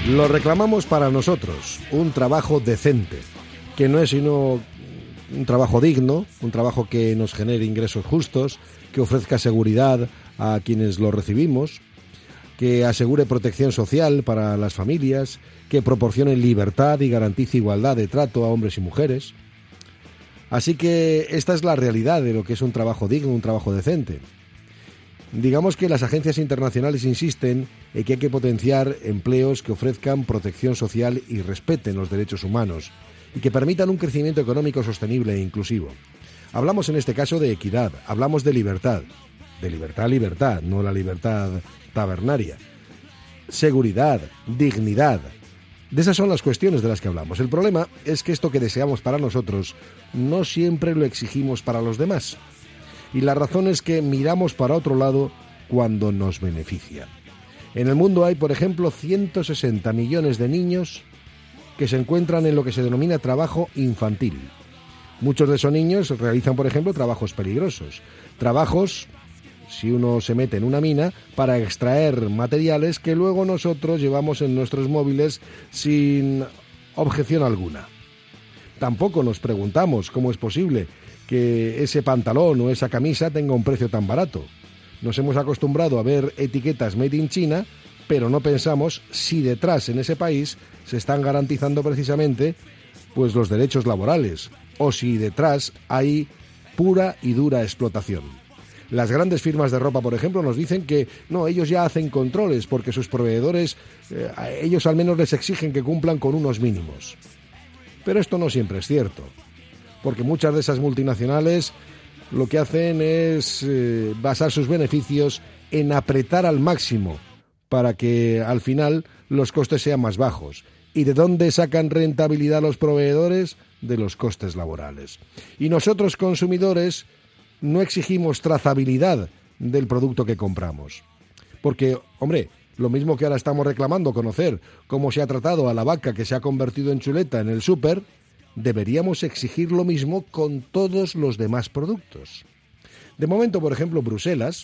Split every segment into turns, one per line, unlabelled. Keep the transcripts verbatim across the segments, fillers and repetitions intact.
Lo reclamamos para nosotros, un trabajo decente, que no es sino un trabajo digno, un trabajo que nos genere ingresos justos, que ofrezca seguridad a quienes lo recibimos, que asegure protección social para las familias, que proporcione libertad y garantice igualdad de trato a hombres y mujeres. Así que esta es la realidad de lo que es un trabajo digno, un trabajo decente. Digamos que las agencias internacionales insisten en que hay que potenciar empleos que ofrezcan protección social y respeten los derechos humanos y que permitan un crecimiento económico sostenible e inclusivo. Hablamos en este caso de equidad, hablamos de libertad, de libertad a libertad, no la libertad tabernaria. Seguridad, dignidad. De esas son las cuestiones de las que hablamos. El problema es que esto que deseamos para nosotros no siempre lo exigimos para los demás. Y la razón es que miramos para otro lado cuando nos beneficia. En el mundo hay, por ejemplo, ciento sesenta millones de niños que se encuentran en lo que se denomina trabajo infantil. Muchos de esos niños realizan, por ejemplo, trabajos peligrosos. Trabajos, si uno se mete en una mina, para extraer materiales que luego nosotros llevamos en nuestros móviles sin objeción alguna. Tampoco nos preguntamos cómo es posible que ese pantalón o esa camisa tenga un precio tan barato. Nos hemos acostumbrado a ver etiquetas Made in China, pero no pensamos si detrás en ese país se están garantizando precisamente pues los derechos laborales o si detrás hay pura y dura explotación. Las grandes firmas de ropa, por ejemplo, nos dicen que no, ellos ya hacen controles porque sus proveedores, eh, a ellos al menos les exigen que cumplan con unos mínimos. Pero esto no siempre es cierto, porque muchas de esas multinacionales lo que hacen es eh, basar sus beneficios en apretar al máximo para que al final los costes sean más bajos. ¿Y de dónde sacan rentabilidad los proveedores? De los costes laborales. Y nosotros, consumidores, no exigimos trazabilidad del producto que compramos. Porque, hombre, lo mismo que ahora estamos reclamando conocer cómo se ha tratado a la vaca que se ha convertido en chuleta en el súper, deberíamos exigir lo mismo con todos los demás productos. De momento, por ejemplo, Bruselas,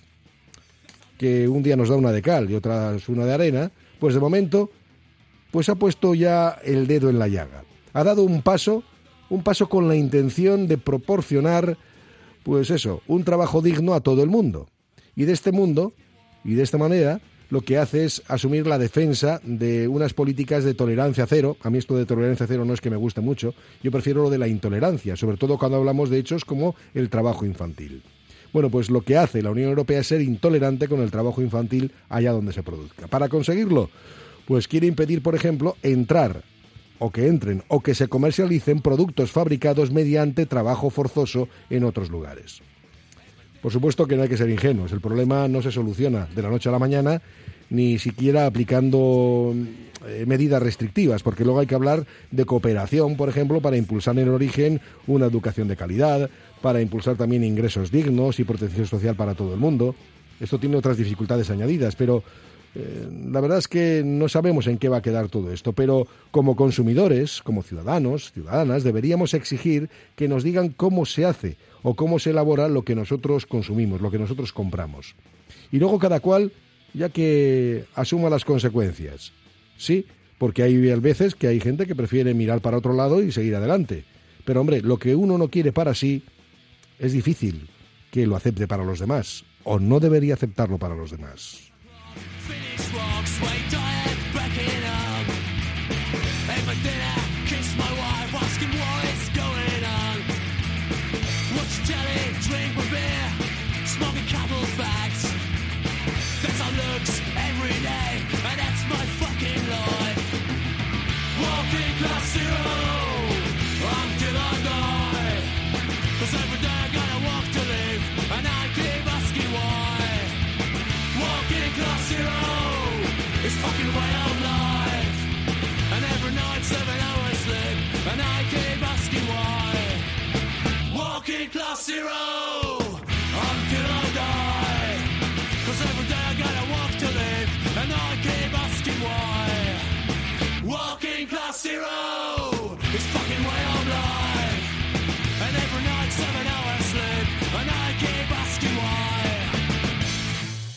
que un día nos da una de cal y otra una de arena, pues de momento pues ha puesto ya el dedo en la llaga. Ha dado un paso, un paso con la intención de proporcionar, pues eso, un trabajo digno a todo el mundo. Y de este mundo, y de esta manera, lo que hace es asumir la defensa de unas políticas de tolerancia cero. A mí esto de tolerancia cero no es que me guste mucho, yo prefiero lo de la intolerancia, sobre todo cuando hablamos de hechos como el trabajo infantil. Bueno, pues lo que hace la Unión Europea es ser intolerante con el trabajo infantil allá donde se produzca. Para conseguirlo, pues quiere impedir, por ejemplo, entrar, o que entren, o que se comercialicen productos fabricados mediante trabajo forzoso en otros lugares. Por supuesto que no hay que ser ingenuos, el problema no se soluciona de la noche a la mañana, ni siquiera aplicando eh, medidas restrictivas, porque luego hay que hablar de cooperación, por ejemplo, para impulsar en el origen una educación de calidad, para impulsar también ingresos dignos y protección social para todo el mundo. Esto tiene otras dificultades añadidas, pero eh, la verdad es que no sabemos en qué va a quedar todo esto, pero como consumidores, como ciudadanos, ciudadanas, deberíamos exigir que nos digan cómo se hace o cómo se elabora lo que nosotros consumimos, lo que nosotros compramos. Y luego cada cual, ya que asuma las consecuencias. Sí, porque hay veces que hay gente que prefiere mirar para otro lado y seguir adelante. Pero hombre, lo que uno no quiere para sí, es difícil que lo acepte para los demás, o no debería aceptarlo para los demás.
It's fucking way of life. And every night seven hours sleep. And I keep asking why. Walking class zero until I die. Cause every day I gotta walk to live. And I keep asking why. Walking class zero.